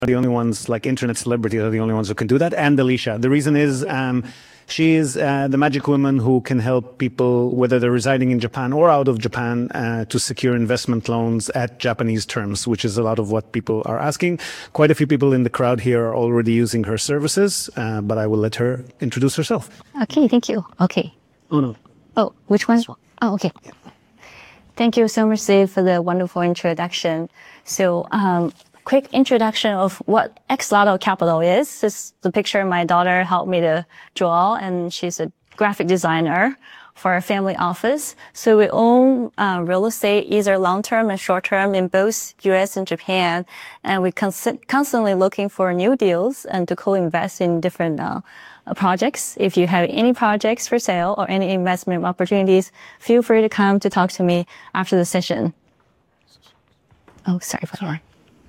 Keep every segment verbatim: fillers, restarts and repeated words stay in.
the only ones, like internet celebrities are the only ones who can do that, and Alicia. The reason is um, she is uh, the magic woman who can help people, whether they're residing in Japan or out of Japan, uh, to secure investment loans at Japanese terms, which is a lot of what people are asking. Quite a few people in the crowd here are already using her services, uh, but I will let her introduce herself. Okay, thank you. Okay. Oh, no. Oh, which one? Oh, okay. Yeah. Thank you so much, Dave, for the wonderful introduction. So, um, quick introduction of what Axolotl Capital is. This is the picture my daughter helped me to draw, and she's a graphic designer for our family office. So we own uh, real estate, either long-term and short-term, in both U S and Japan, and we're cons- constantly looking for new deals and to co-invest in different uh, projects. If you have any projects for sale or any investment opportunities, feel free to come to talk to me after the session. Oh, sorry for that.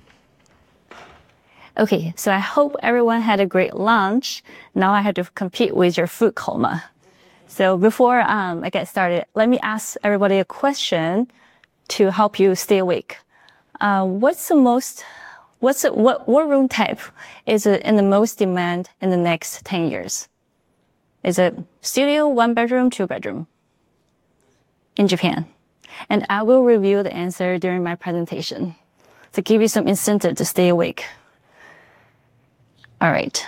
Okay, so I hope everyone had a great lunch. Now I have to compete with your food coma. So before um, I get started, let me ask everybody a question to help you stay awake. Uh, what's the most, what's the, what, what room type is in the most demand in the next ten years? Is it studio, one bedroom, two bedroom in Japan? And I will review the answer during my presentation to give you some incentive to stay awake. All right.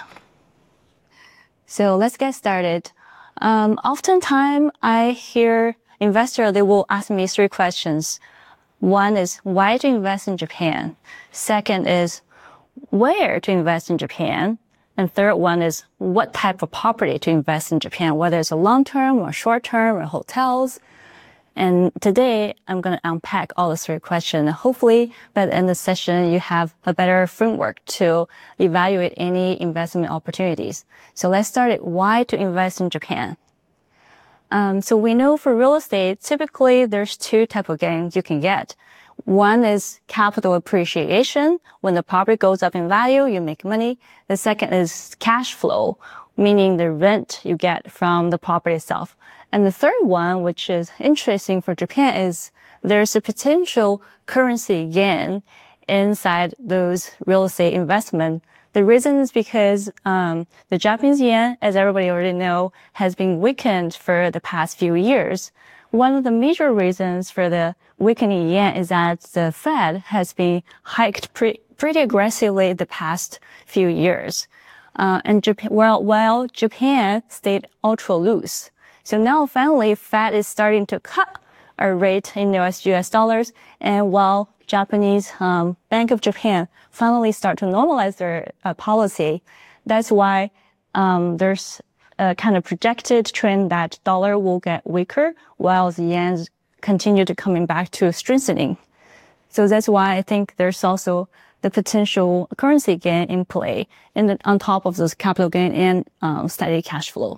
So let's get started. Um, oftentimes I hear investors, they will ask me three questions. One is why to invest in Japan? Second is where to invest in Japan? And third one is what type of property to invest in Japan, whether it's a long-term or short-term or hotels. And today, I'm going to unpack all the three questions. Hopefully, by the end of the session, you have a better framework to evaluate any investment opportunities. So let's start at why to invest in Japan. Um, so we know for real estate, typically there's two types of gains you can get. One is capital appreciation. When the property goes up in value, you make money. The second is cash flow, meaning the rent you get from the property itself. And the third one, which is interesting for Japan, is there's a potential currency gain inside those real estate investment. The reason is because um, the Japanese yen, as everybody already know, has been weakened for the past few years. One of the major reasons for the weakening yen is that the Fed has been hiked pre- pretty aggressively the past few years. Uh, and Japan, while, while Japan stayed ultra loose. So now finally, Fed is starting to cut a rate in U S U S dollars, and while Japanese um, Bank of Japan finally start to normalize their uh, policy, that's why um, there's a kind of projected trend that dollar will get weaker while the yen continue to coming back to strengthening. So that's why I think there's also the potential currency gain in play, and then on top of those capital gain and um, steady cash flow.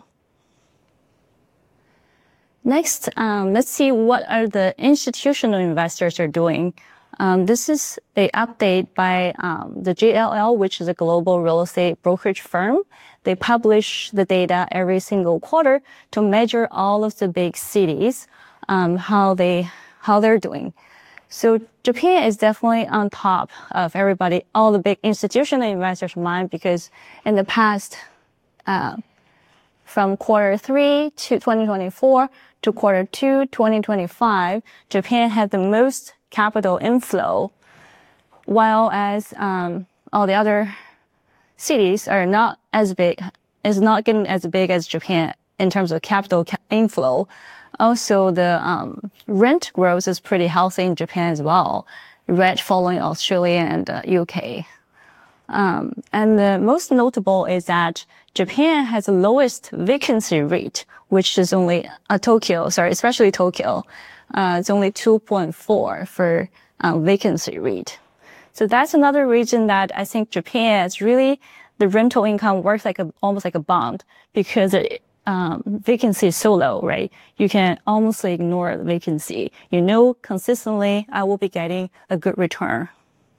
Next, um, let's see what are the institutional investors are doing. Um, this is an update by um, the J L L, which is a global real estate brokerage firm. They publish the data every single quarter to measure all of the big cities, um, how they how they're doing. So Japan is definitely on top of everybody, all the big institutional investors' mind, because in the past, uh, from quarter three to twenty twenty-four to quarter two, twenty twenty-five, Japan had the most capital inflow, while as um, all the other cities are not as big, is not getting as big as Japan in terms of capital ca- inflow. Also, the um, rent growth is pretty healthy in Japan as well, right following Australia and uh, U K. Um, and the most notable is that Japan has the lowest vacancy rate, which is only uh, Tokyo, sorry, especially Tokyo. Uh, it's only two point four for uh, vacancy rate. So that's another reason that I think Japan is really, the rental income works like a, almost like a bond, because it, um, vacancy is so low, right? You can almost ignore the vacancy. You know consistently I will be getting a good return.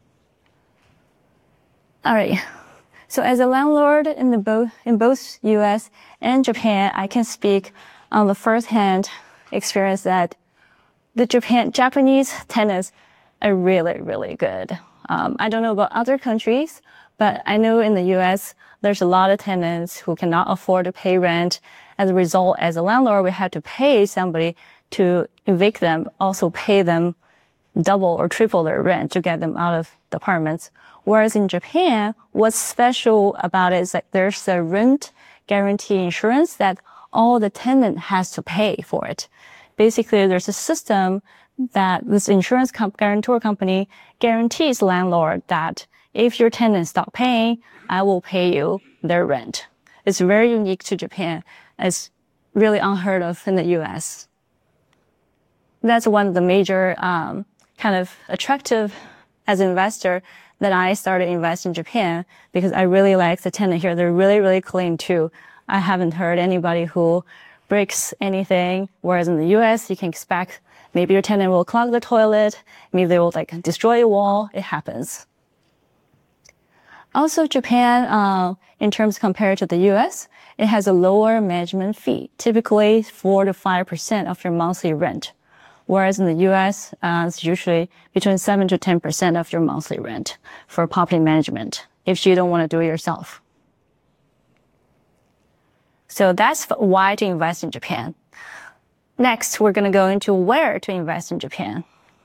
All right. So as a landlord in the both in both U S and Japan, I can speak on the first-hand experience that the Japan Japanese tenants are really, really good. Um, I don't know about other countries, But I know in the U S, there's a lot of tenants who cannot afford to pay rent. As a result, as a landlord, we have to pay somebody to evict them, also pay them double or triple their rent to get them out of the apartments. Whereas in Japan, what's special about it is that there's a rent guarantee insurance that all the tenant has to pay for it. Basically, there's a system that this insurance comp- guarantor company guarantees landlord that if your tenants stop paying, I will pay you their rent. It's very unique to Japan. It's really unheard of in the U S. That's one of the major um, kind of attractive as an investor that I started investing in Japan because I really like the tenant here. They're really, really clean too. I haven't heard anybody who breaks anything, whereas in the U S, you can expect maybe your tenant will clog the toilet, maybe they will like destroy a wall. It happens. Also, Japan, uh, in terms compared to the U S, it has a lower management fee, typically four to five percent of your monthly rent. Whereas in the U S, uh, it's usually between seven to ten percent of your monthly rent for property management if you don't want to do it yourself. So that's why to invest in Japan. Next, we're going to go into where to invest in Japan.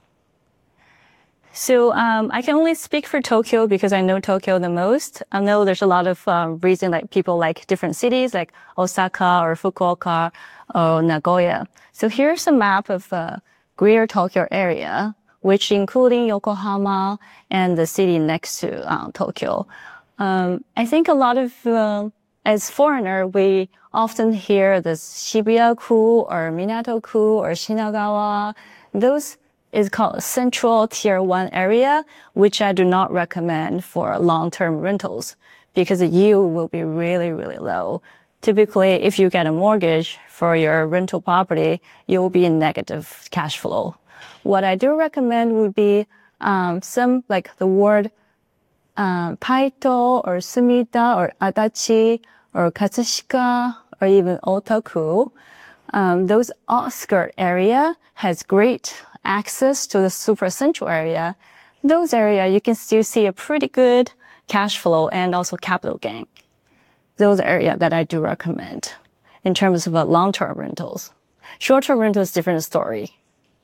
So um, I can only speak for Tokyo because I know Tokyo the most. I know there's a lot of um, reason like people like different cities like Osaka or Fukuoka or Nagoya. So here's a map of uh, Greater Tokyo area, which including Yokohama and the city next to uh, Tokyo. Um, I think a lot of uh, as foreigner, we often hear the Shibuya-ku or Minato-ku or Shinagawa. Those is called central tier one area, which I do not recommend for long-term rentals because the yield will be really, really low. Typically, if you get a mortgage for your rental property, you will be in negative cash flow. What I do recommend would be um, some like the word um, Taito or Sumida or Adachi or Katsushika or even Otaku. Um, those outskirt area has great access to the super central area. Those area you can still see a pretty good cash flow and also capital gain. Those area that I do recommend in terms of uh, long-term rentals. Short-term rentals, different story.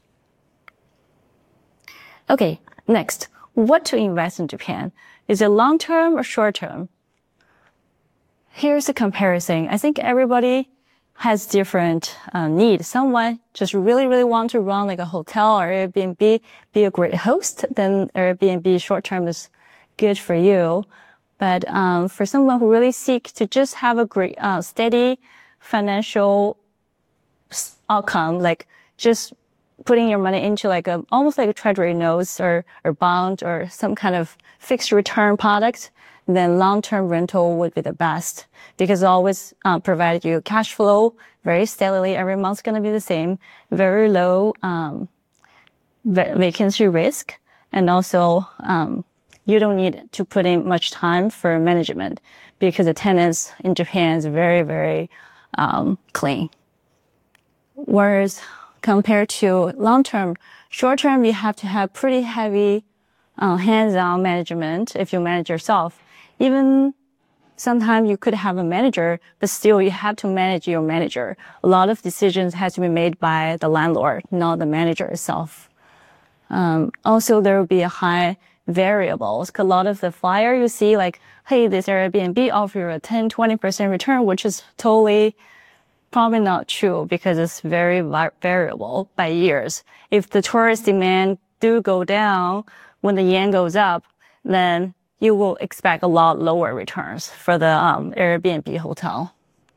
Okay, next, what to invest in Japan? Is it long-term or short-term? Here's a comparison. I think everybody has different uh, needs. Someone just really, really want to run like a hotel or Airbnb, be a great host, then Airbnb short-term is good for you. But um, for someone who really seek to just have a great, uh, steady financial outcome, like just putting your money into like a, almost like a treasury notes or, or bond or some kind of fixed return product, then long-term rental would be the best because it always uh, provide you cash flow very steadily. Every month's going to be the same, very low um, vacancy risk, and also um, you don't need to put in much time for management because the tenants in Japan is very, very um, clean. Whereas compared to long-term, short-term, you have to have pretty heavy uh, hands-on management if you manage yourself. Even sometimes you could have a manager, but still you have to manage your manager. A lot of decisions has to be made by the landlord, not the manager itself. Um, also, there will be a high variables. A lot of the flyer you see like, hey, this Airbnb offer you a ten, twenty percent return, which is totally probably not true because it's very variable by years. If the tourist demand do go down when the yen goes up, then you will expect a lot lower returns for the um, Airbnb hotel.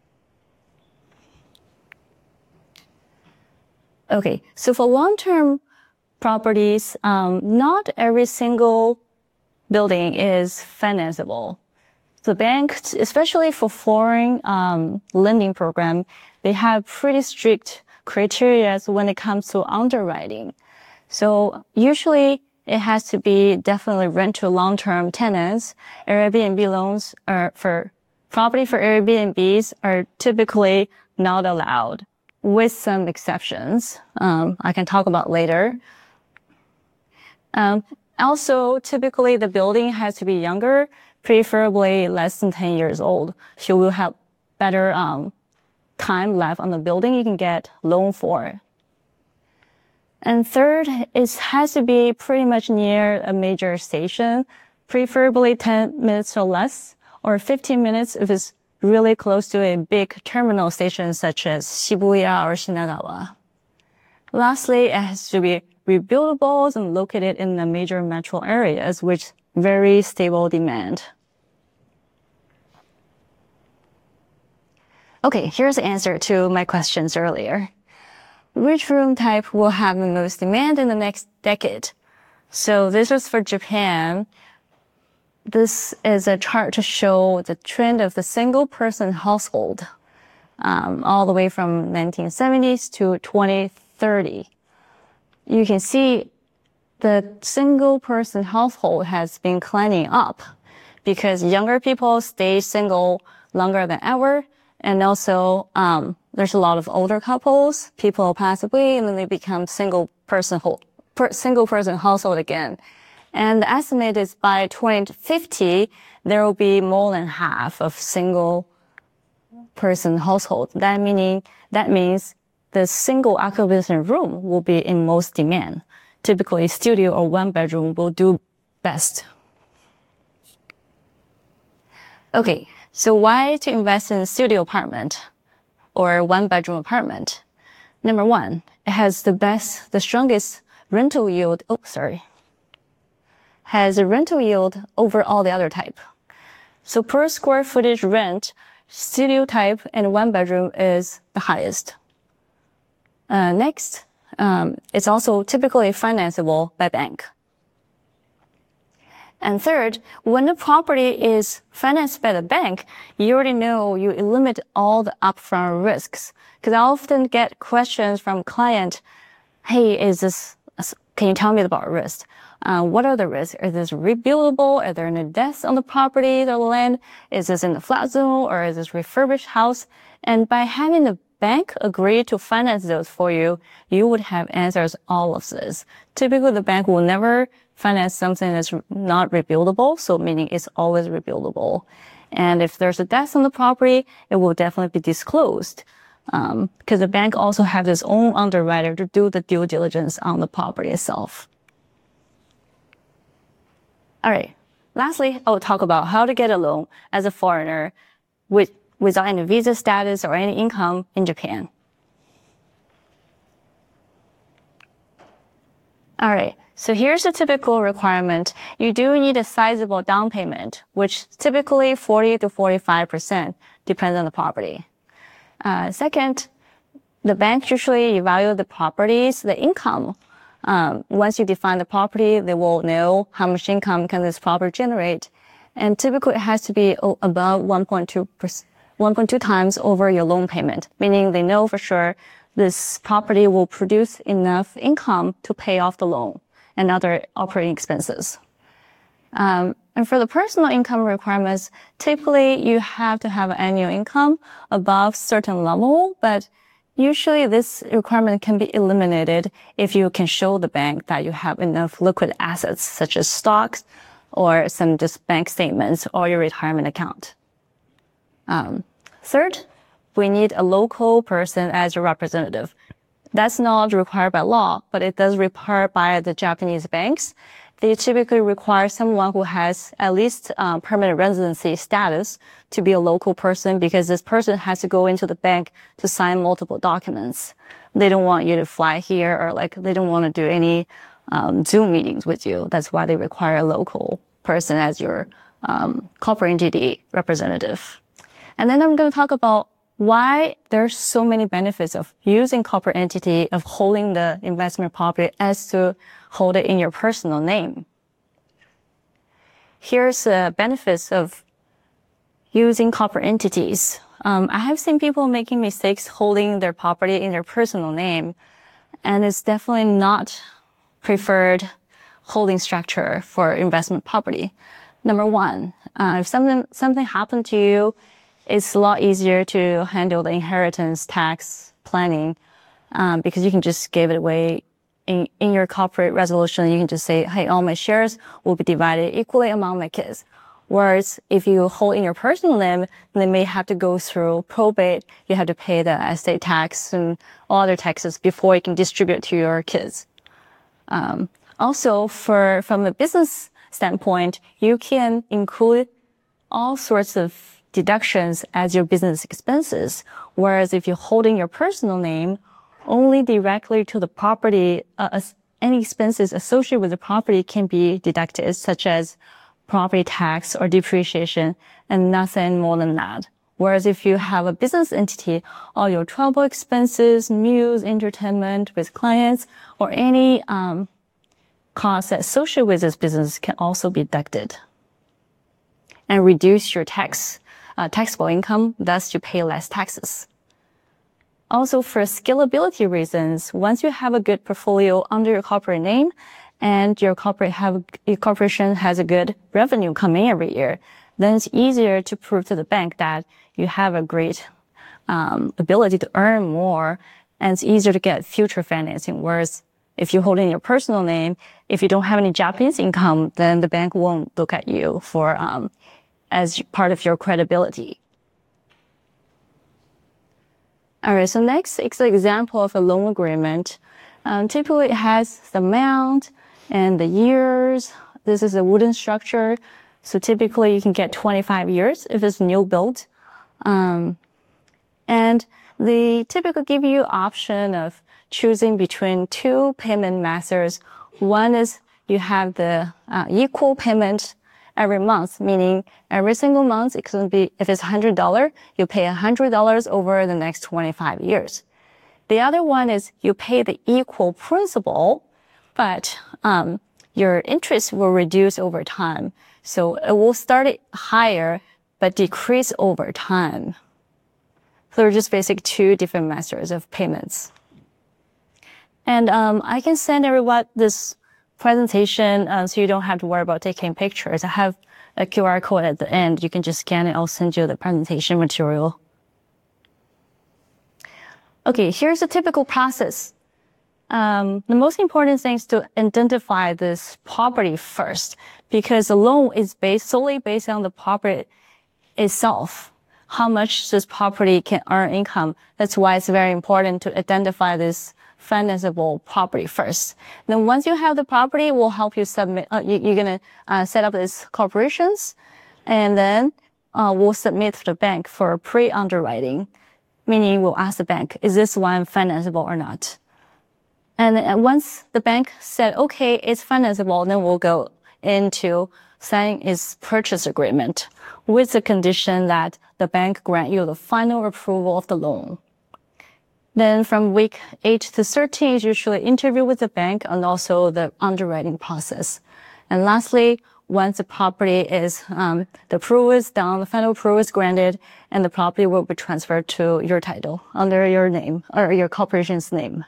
Okay, so for long-term properties, um, not every single building is financeable. The banks, especially for foreign um, lending program, they have pretty strict criteria when it comes to underwriting. So usually it has to be definitely rent to long-term tenants. Airbnb loans are for property for Airbnbs are typically not allowed, with some exceptions. Um, I can talk about later. Um, also, typically the building has to be younger preferably less than ten years old. So you will have better um, time left on the building you can get loan for. And third, it has to be pretty much near a major station, preferably ten minutes or less, or fifteen minutes if it's really close to a big terminal station such as Shibuya or Shinagawa. Lastly, it has to be rebuildable and located in the major metro areas with very stable demand. Okay, here's the answer to my questions earlier. Which room type will have the most demand in the next decade? So this was for Japan. This is a chart to show the trend of the single-person household, um, all the way from nineteen seventies to twenty thirty. You can see the single-person household has been climbing up because younger people stay single longer than ever, and also um, there's a lot of older couples. People pass away, and then they become single-person per, single-person household again. And the estimate is by twenty fifty, there will be more than half of single-person household. That meaning, that means the single occupancy room will be in most demand. Typically, studio or one bedroom will do best. Okay, so why to invest in a studio apartment or one bedroom apartment? Number one, it has the best, the strongest rental yield. Oh, sorry. Has a rental yield over all the other type. So per square footage rent, studio type and one bedroom is the highest. Uh, next, um, it's also typically financeable by bank. And third, when the property is financed by the bank, you already know you eliminate all the upfront risks. Because I often get questions from client, hey, is this, can you tell me about risk? Uh, what are the risks? Is this rebuildable? Are there any deaths on the property or the land? Is this in the flat zone or is this refurbished house? And by having the bank agree to finance those for you, you would have answers all of this. Typically, the bank will never finance something that's not rebuildable, so meaning it's always rebuildable. And if there's a death on the property, it will definitely be disclosed. Um, because the bank also has its own underwriter to do the due diligence on the property itself. All right. Lastly, I'll talk about how to get a loan as a foreigner with, without any visa status or any income in Japan. All right. So here's the typical requirement. You do need a sizable down payment, which typically forty to forty-five percent depends on the property. Uh, second, the bank usually evaluate the properties, the income. Um, once you define the property, they will know how much income can this property generate. And typically it has to be above one point two times over your loan payment, meaning they know for sure this property will produce enough income to pay off the loan and other operating expenses. Um, and for the personal income requirements, typically you have to have an annual income above certain level, but usually this requirement can be eliminated if you can show the bank that you have enough liquid assets such as stocks or some just bank statements or your retirement account. Um, third, we need a local person as your representative. That's not required by law, but it does require by the Japanese banks. They typically require someone who has at least um, permanent residency status to be a local person because this person has to go into the bank to sign multiple documents. They don't want you to fly here or like they don't want to do any um, Zoom meetings with you. That's why they require a local person as your um, corporate entity representative. And then I'm going to talk about why there's so many benefits of using corporate entity, of holding the investment property as to hold it in your personal name. Here's the benefits of using corporate entities. Um, I have seen people making mistakes holding their property in their personal name, and it's definitely not preferred holding structure for investment property. Number one, uh, if something, something happened to you, it's a lot easier to handle the inheritance tax planning um, because you can just give it away in, in your corporate resolution. You can just say, hey, all my shares will be divided equally among my kids. Whereas if you hold in your personal name, they may have to go through probate. You have to pay the estate tax and all other taxes before you can distribute to your kids. Um, also, for from a business standpoint, you can include all sorts of deductions as your business expenses. Whereas if you're holding your personal name, only directly to the property, uh, any expenses associated with the property can be deducted, such as property tax or depreciation, and nothing more than that. Whereas if you have a business entity, all your travel expenses, meals, entertainment with clients, or any um, costs associated with this business can also be deducted and reduce your tax, uh, taxable income, thus you pay less taxes. Also, for scalability reasons, once you have a good portfolio under your corporate name and your corporate have, your corporation has a good revenue coming every year, then it's easier to prove to the bank that you have a great um, ability to earn more, and it's easier to get future financing. Whereas if you hold in your personal name, if you don't have any Japanese income, then the bank won't look at you for um, as part of your credibility. All right, so next is an example of a loan agreement. Um, typically, it has the amount and the years. This is a wooden structure, so typically you can get twenty-five years if it's new build. Um, and they typically give you option of choosing between two payment methods. One is you have the uh, equal payment every month, meaning every single month it can be, if it's one hundred dollars, you pay one hundred dollars over the next twenty-five years. The other one is you pay the equal principal, but um, your interest will reduce over time. So it will start higher, but decrease over time. So they're just basically two different methods of payments. And um, I can send everyone this presentation uh, so you don't have to worry about taking pictures. I have a Q R code at the end. You can just scan it. I'll send you the presentation material. Okay, here's a typical process. Um, the most important thing is to identify this property first, because the loan is based solely based on the property itself, how much this property can earn income. That's why it's very important to identify this financeable property first. Then once you have the property, we'll help you submit, uh, you, you're going to uh, set up these corporations, and then uh, we'll submit to the bank for pre-underwriting, meaning we'll ask the bank, is this one financeable or not? And then once the bank said, okay, it's financeable, then we'll go into signing its purchase agreement with the condition that the bank grant you the final approval of the loan. Then from week eight to thirteen is usually interview with the bank and also the underwriting process. And lastly, once the property is, um, the approval is done, the final approval is granted, and the property will be transferred to your title under your name or your corporation's name.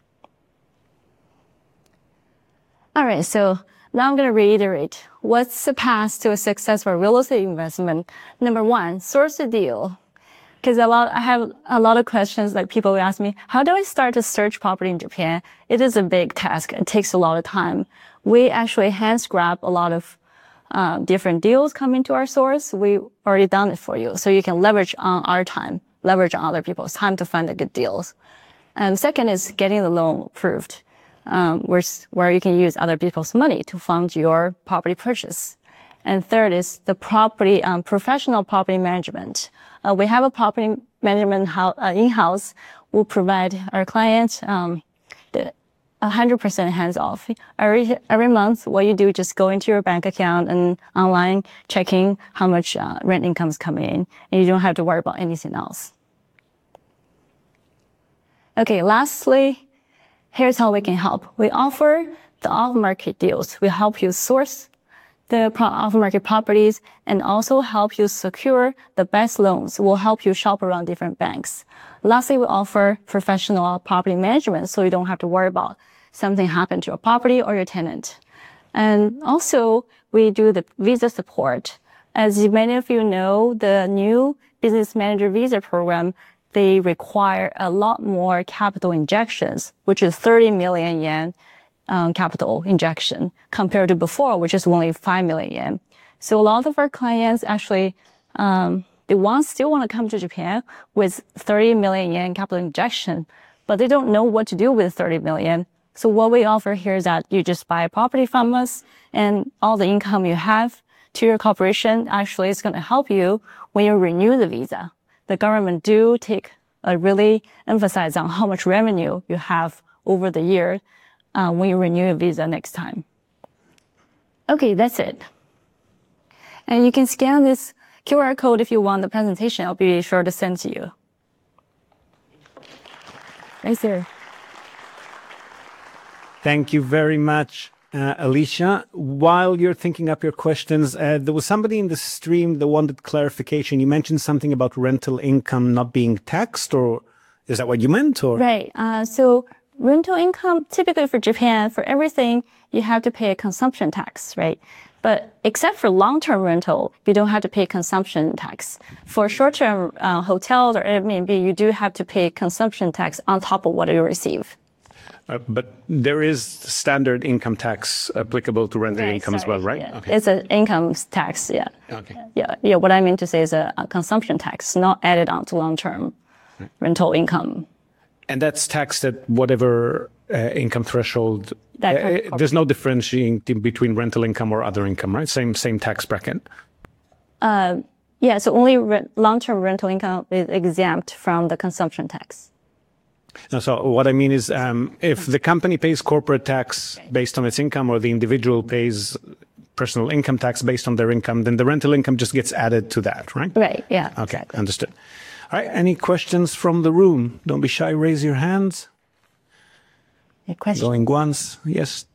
All right, so now I'm going to reiterate. What's the path to a successful real estate investment? Number one, source a deal. Because a lot, I have a lot of questions, like people will ask me, how do I start to search property in Japan? It is a big task. It takes a lot of time. We actually hand scrap a lot of uh, different deals coming to our source. We already done it for you. So you can leverage on our time, leverage on other people's time to find the good deals. And second is getting the loan approved, um, where, where you can use other people's money to fund your property purchase. And third is the property, um, professional property management. Uh, we have a property management ho- uh, in-house. We'll provide our clients um, the one hundred percent hands-off. Every every month, what you do, just go into your bank account and online checking how much uh, rent income is coming in, and you don't have to worry about anything else. Okay, lastly, here's how we can help. We offer the off-market deals. We help you source the off-market properties and also help you secure the best loans. We'll help you shop around different banks. Lastly, we offer professional property management, so you don't have to worry about something happen to your property or your tenant. And also, we do the visa support. As many of you know, the new business manager visa program, they require a lot more capital injections, which is thirty million yen Um, capital injection compared to before, which is only five million yen. So a lot of our clients actually, um, they want, still want to come to Japan with thirty million yen capital injection, but they don't know what to do with thirty million. So what we offer here is that you just buy a property from us, and all the income you have to your corporation actually is going to help you when you renew the visa. The government do take a really emphasize on how much revenue you have over the year uh, when you renew your visa next time. Okay, that's it. And you can scan this Q R code if you want the presentation. I'll be sure to send to you. Right there. Thank you very much, uh, Alicia. While you're thinking up your questions, uh, there was somebody in the stream that wanted clarification. You mentioned something about rental income not being taxed, or is that what you meant? Or right. Uh, so rental income, typically for Japan, for everything, you have to pay a consumption tax, right? But except for long-term rental, you don't have to pay consumption tax. For short-term uh, hotels or Airbnb, you do have to pay consumption tax on top of what you receive. Uh, but there is standard income tax applicable to rental right, income sorry, as well, right? Yeah. Okay. It's an income tax, yeah. Okay. Yeah, yeah. What I mean to say is a, a consumption tax, not added on to long-term right. rental income. And that's taxed at whatever uh, income threshold. That uh, there's no differentiating between rental income or other income, right? Same same tax bracket. Uh, yeah. So only re long-term rental income is exempt from the consumption tax. No, so what I mean is, um, if the company pays corporate tax based on its income, or the individual pays personal income tax based on their income, then the rental income just gets added to that, right? Right. Yeah. Okay. Exactly. Understood. All right. Any questions from the room? Don't be shy. Raise your hands. A question. Going once. Yes.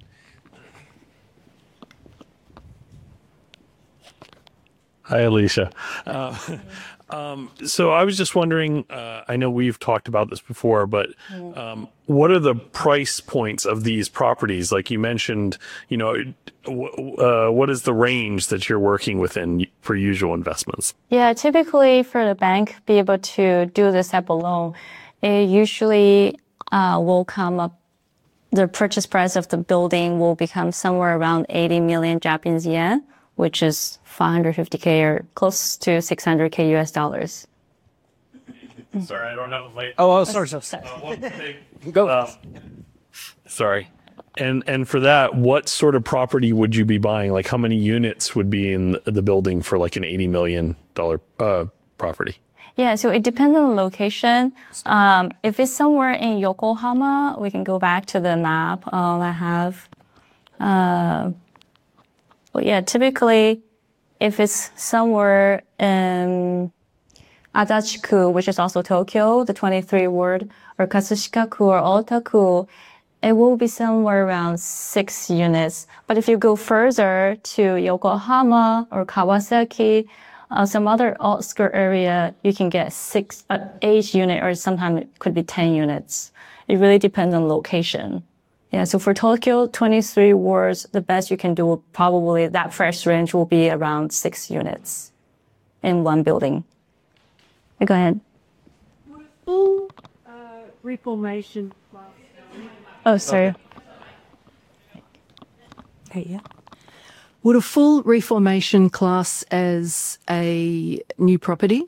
Hi, Alicia. Uh, um, so I was just wondering, uh, I know we've talked about this before, but um, what are the price points of these properties? Like you mentioned, you know, uh, what is the range that you're working within for usual investments? Yeah, typically for the bank be able to do this type of loan, it usually uh, will come up, the purchase price of the building will become somewhere around eighty million Japanese yen, which is five hundred fifty K or close to six hundred K U S dollars. Sorry, I don't have my. Oh, oh sorry, sorry. sorry. Uh, one thing. Go. Uh, sorry. And and for that, what sort of property would you be buying? Like, how many units would be in the building for like an eighty million dollar uh, property? Yeah, so it depends on the location. Um, if it's somewhere in Yokohama, we can go back to the map um, I have. Uh, but yeah, typically, if it's somewhere in Adachi-ku, which is also Tokyo, the twenty-three ward, or Katsushika-ku or Ota-ku, it will be somewhere around six units. But if you go further to Yokohama or Kawasaki, uh, some other outskirt area, you can get six, uh, eight unit, or sometimes it could be ten units. It really depends on location. Yeah, so for Tokyo, twenty-three wards, the best you can do, probably that price range will be around six units in one building. Go ahead. Full uh, reformation. Oh, sorry. Okay, yeah. Would a full reformation class as a new property?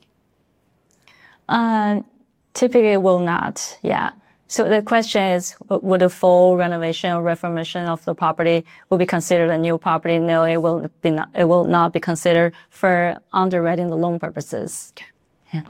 Uh, typically will not, yeah. So the question is, would a full renovation or reformation of the property will be considered a new property? No, it will be not, it will not be considered for underwriting the loan purposes. Yeah.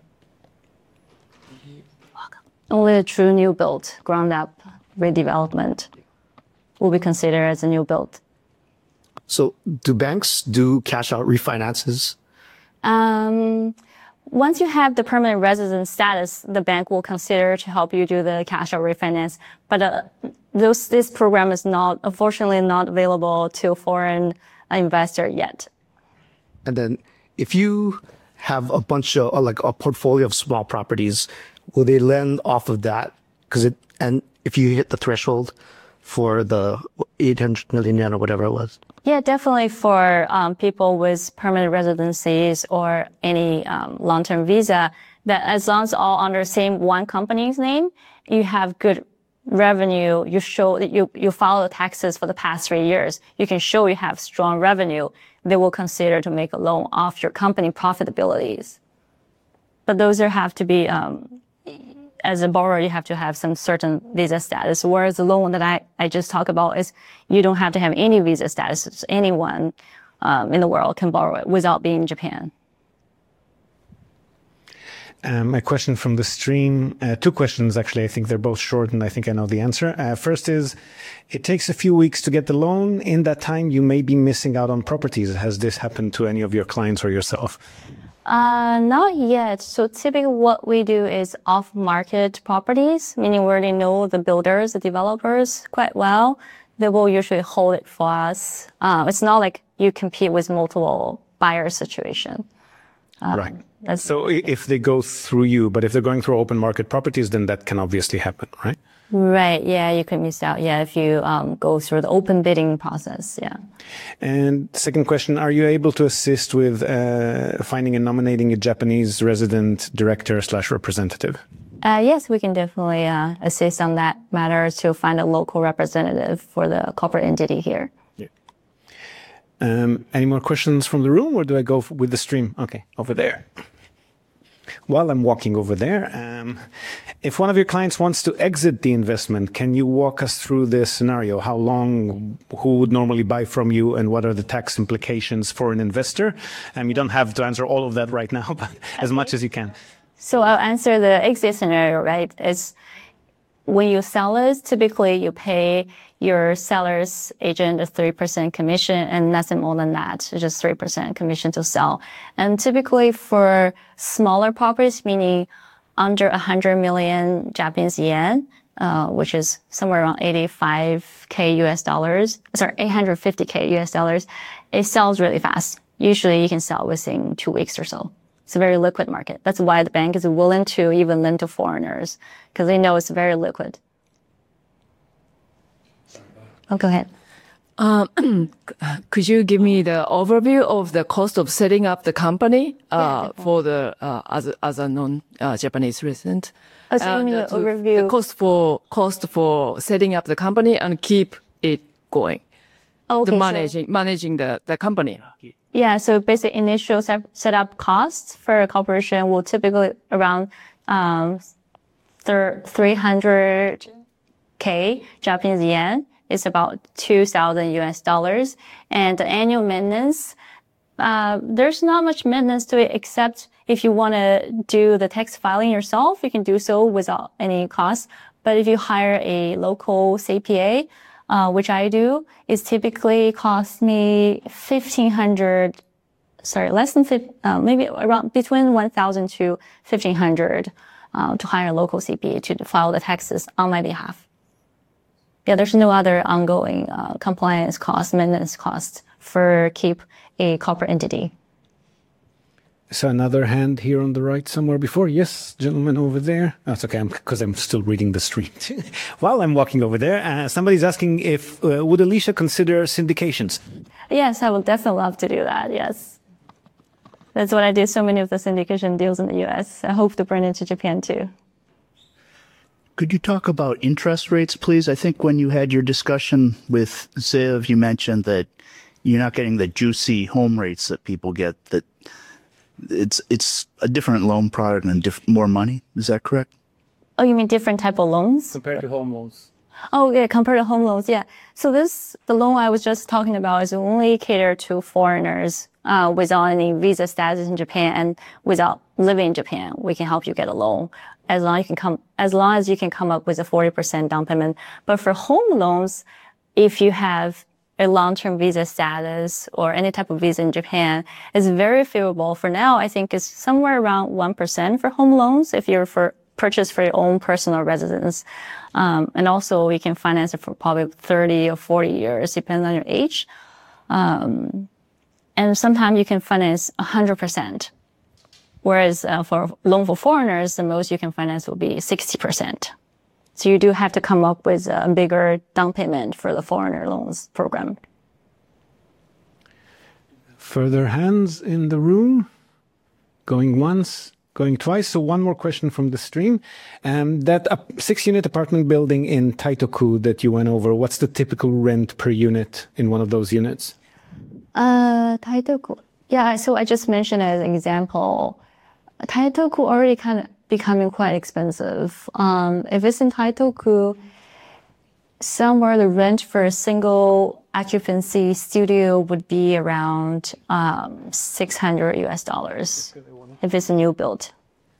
Only a true new build, ground up redevelopment will be considered as a new build. So do banks do cash out refinances? Um, once you have the permanent resident status, the bank will consider to help you do the cash out refinance. But uh, those, this program is not, unfortunately, not available to foreign investor yet. And then if you have a bunch of, or like a portfolio of small properties, will they lend off of that? Because it, and if you hit the threshold for the eight hundred million yen or whatever it was? Yeah, definitely for um, people with permanent residencies or any um, long-term visa, that as long as all under the same one company's name, you have good revenue. You show that you, you follow the taxes for the past three years. You can show you have strong revenue. they will consider to make a loan off your company profitabilities. But those are have to be, um, as a borrower, you have to have some certain visa status. Whereas the loan that I, I just talked about is you don't have to have any visa status. Anyone um, in the world can borrow it without being in Japan. Um, a question from the stream, uh, two questions actually. I think they're both short and I think I know the answer. Uh, first is, it takes a few weeks to get the loan. In that time, you may be missing out on properties. Has this happened to any of your clients or yourself? Uh, not yet. So typically what we do is off-market properties, meaning we already know the builders, the developers quite well. They will usually hold it for us. Uh, it's not like you compete with multiple buyer situation. Um, Right. That's, So i- if they go through you, but if they're going through open market properties, then that can obviously happen, right? right. Yeah, you could miss out. Yeah, if you um, go through the open bidding process. Yeah. And second question, are you able to assist with uh, finding and nominating a Japanese resident director slash representative? Uh, yes, we can definitely uh, assist on that matter to find a local representative for the corporate entity here. Um, any more questions from the room, or do I go f- with the stream? Okay, over there. While I'm walking over there, um, if one of your clients wants to exit the investment, can you walk us through this scenario? How long, who would normally buy from you, and what are the tax implications for an investor? Um, you don't have to answer all of that right now, but as much as you can. So I'll answer the exit scenario, right? It's when you sell it, typically you pay your seller's agent a three percent commission and nothing more than that. It's just three percent commission to sell. And typically for smaller properties, meaning under one hundred million Japanese yen, uh, which is somewhere around eighty-five K U S dollars, sorry, eight hundred fifty K U S dollars, it sells really fast. Usually you can sell within two weeks or so. It's a very liquid market. That's why the bank is willing to even lend to foreigners, because they know it's very liquid. Oh, go ahead. Could you give me the overview of the cost of setting up the company uh, for the uh, as as a non uh, Japanese resident? Oh, so you mean uh, the to- overview? The cost for cost for setting up the company and keep it going. Okay, The so- managing managing the the company. Yeah, so basic initial set- setup costs for a corporation will typically around um, three hundred K Japanese yen. It's about two thousand U S dollars. And the annual maintenance, uh, there's not much maintenance to it except if you want to do the tax filing yourself, you can do so without any cost. But if you hire a local C P A, Uh, which I do, is typically cost me fifteen hundred, sorry, less than, uh, maybe around between one thousand to fifteen hundred, uh, to hire a local C P A to file the taxes on my behalf. Yeah, there's no other ongoing, uh, compliance cost, maintenance cost for keep a corporate entity. So another hand here on the right somewhere before. Yes, gentleman over there. That's okay, because I'm, I'm still reading the stream. While I'm walking over there, uh, somebody's asking if, uh, would Alicia consider syndications? Yes, I would definitely love to do that. Yes. That's what I do so many of the syndication deals in the U S. I hope to bring it to Japan too. Could you talk about interest rates, please? I think when you had your discussion with Ziv, you mentioned that you're not getting the juicy home rates that people get, that it's it's a different loan product and diff- more money. Is that correct? Oh, you mean different type of loans? Compared to home loans. Oh, yeah, compared to home loans, yeah. So this, the loan I was just talking about is only catered to foreigners uh, without any visa status in Japan and without living in Japan. We can help you get a loan as long as you can come, as long as you can come up with a forty percent down payment. But for home loans, if you have a long-term visa status or any type of visa in Japan, is very favorable. For now, I think it's somewhere around one percent for home loans if you're for purchase for your own personal residence. Um, and also you can finance it for probably thirty or forty years, depending on your age. Um, and sometimes you can finance one hundred percent. Whereas uh, for loan for foreigners, the most you can finance will be sixty percent. So you do have to come up with a bigger down payment for the foreigner loans program. Further hands in the room? Going once, going twice. So one more question from the stream. Um, that uh, six-unit apartment building in Taitoku that you went over, what's the typical rent per unit in one of those units? Uh, Taitoku. Yeah, so I just mentioned as an example, Taitoku already kind of becoming quite expensive. Um, if it's in Taitoku, somewhere the rent for a single occupancy studio would be around um, six hundred U S dollars if it's a new build.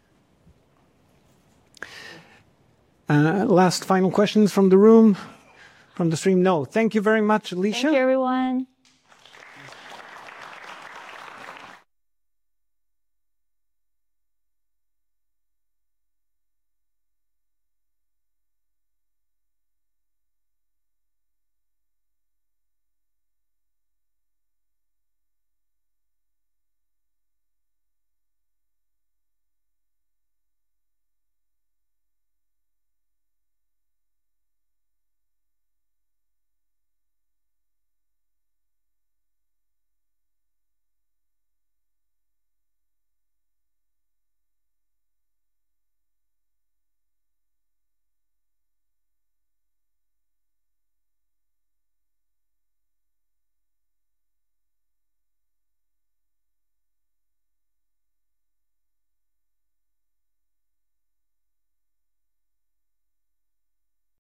Uh, last final questions from the room, from the stream? No. Thank you very much, Alicia. Thank you, everyone.